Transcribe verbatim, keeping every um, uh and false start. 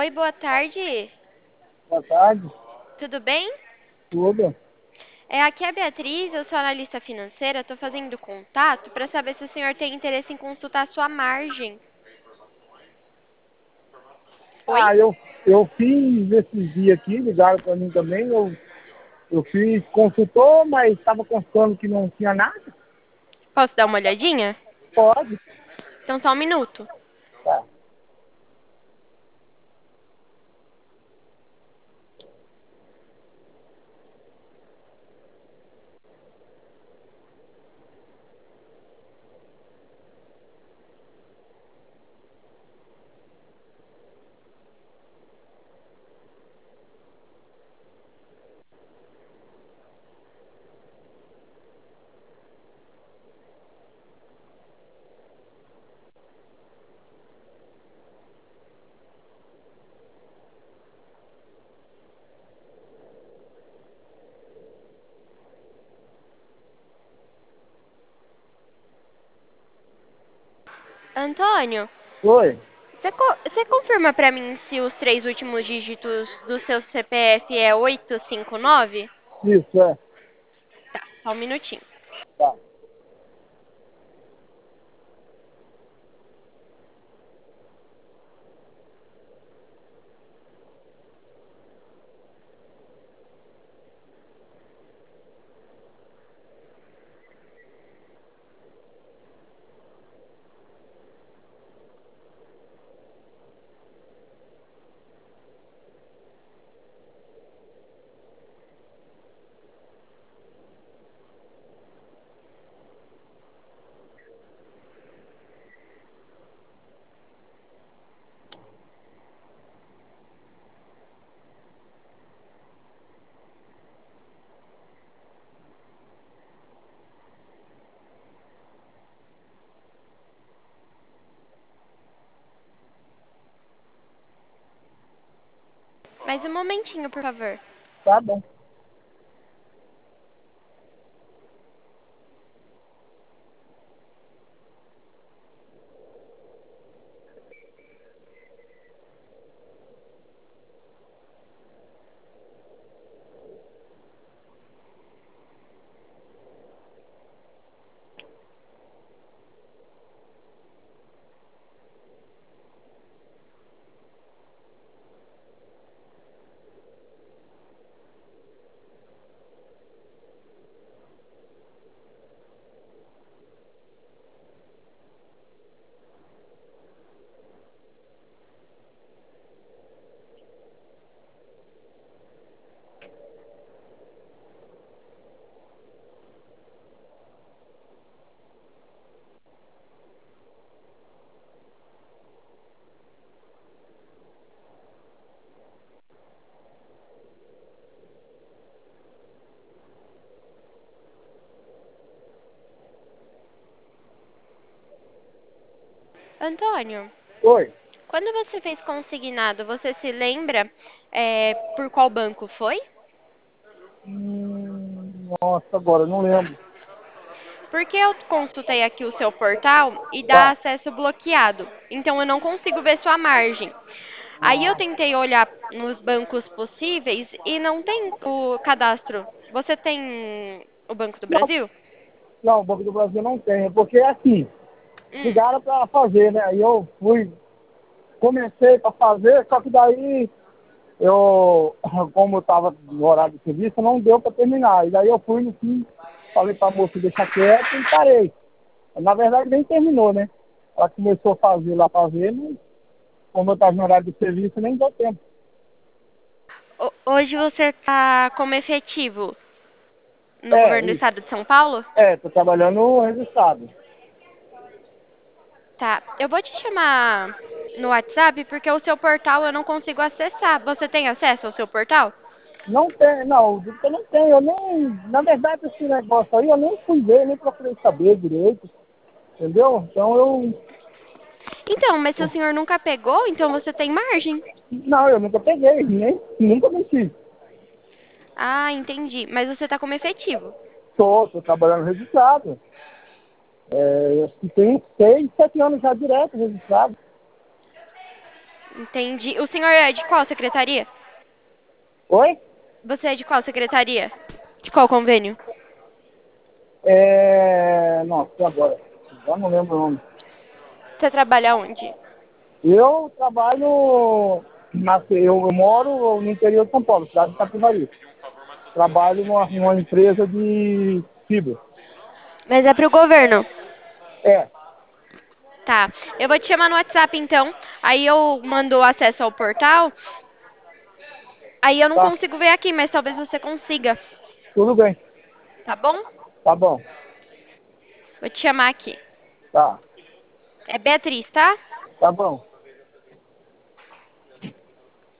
Oi, boa tarde. Boa tarde, Tudo bem? tudo. É, aqui é a Beatriz, eu sou analista financeira. Estou fazendo contato para saber se o senhor tem interesse em consultar a sua margem. Oi? Ah, eu, eu fiz esses dias aqui, ligaram para mim também, eu, eu fiz consultor, mas estava constando que não tinha nada. Posso dar uma olhadinha? Pode. Então só um minuto. Tá. Antônio, Oi, você, co- você confirma para mim se os três últimos dígitos do seu C P F é oito cinco nove? isso, é. Só um minutinho. Tá. Mais um momentinho, por favor. Tá bom. Antônio, Oi. quando você fez consignado, você se lembra é, por qual banco foi? Hum, nossa, agora eu não lembro. Porque eu consultei aqui o seu portal e dá Tá. acesso bloqueado. Então eu não consigo ver sua margem. Aí eu Ah, tentei olhar nos bancos possíveis e não tem o cadastro. Você tem o Banco do não, Brasil? não, o Banco do Brasil não tem, é porque é assim, Hum. ligaram para fazer, né? Aí eu fui, comecei para fazer, só que daí eu, como eu estava no horário de serviço, não deu para terminar. E daí eu fui no fim, falei para a moça deixar quieto e parei. Na verdade nem terminou, né? Ela começou a fazer lá para ver, mas como eu estava no horário de serviço, nem deu tempo. Ho- Hoje você está como efetivo no É, governo do isso. estado de São Paulo? É, tô trabalhando registrado. Tá. Eu vou te chamar no WhatsApp porque o seu portal eu não consigo acessar. Você tem acesso ao seu portal? Não tem, não, eu não tenho, eu nem, na verdade esse negócio aí eu nem fui ver, nem procurei saber direito, entendeu? Então eu, Então, mas se o senhor nunca pegou, então você tem margem. não, eu nunca peguei, nem, nunca mexi. Ah, entendi. Mas você tá como efetivo. Tô, tô trabalhando registrado. É, acho que tem seis, sete anos já direto registrado. Entendi. O senhor é de qual secretaria? Oi? Você é de qual secretaria? De qual convênio? É... Nossa, e agora? Já não lembro o nome. Você trabalha onde? Eu trabalho... Na, eu, eu moro no interior de São Paulo, cidade de Capivari. Trabalho numa, numa empresa de fibra. Mas é pro governo. É, Tá. Eu vou te chamar no WhatsApp então. Aí eu mando o acesso ao portal. Aí eu não tá. consigo ver aqui, mas talvez você consiga. Tudo bem. Tá bom? Tá bom. Vou te chamar aqui. Tá. É Beatriz, tá? Tá bom.